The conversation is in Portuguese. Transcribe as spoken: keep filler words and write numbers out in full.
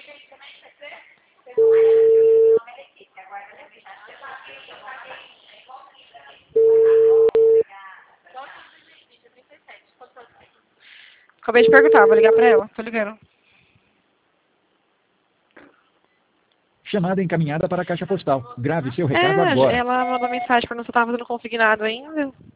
Acabei de perguntar, vou ligar pra ela. Tô ligando. Chamada encaminhada para a caixa postal. Grave seu recado É, agora. ela mandou mensagem pra não se eu tava fazendo consignado ainda.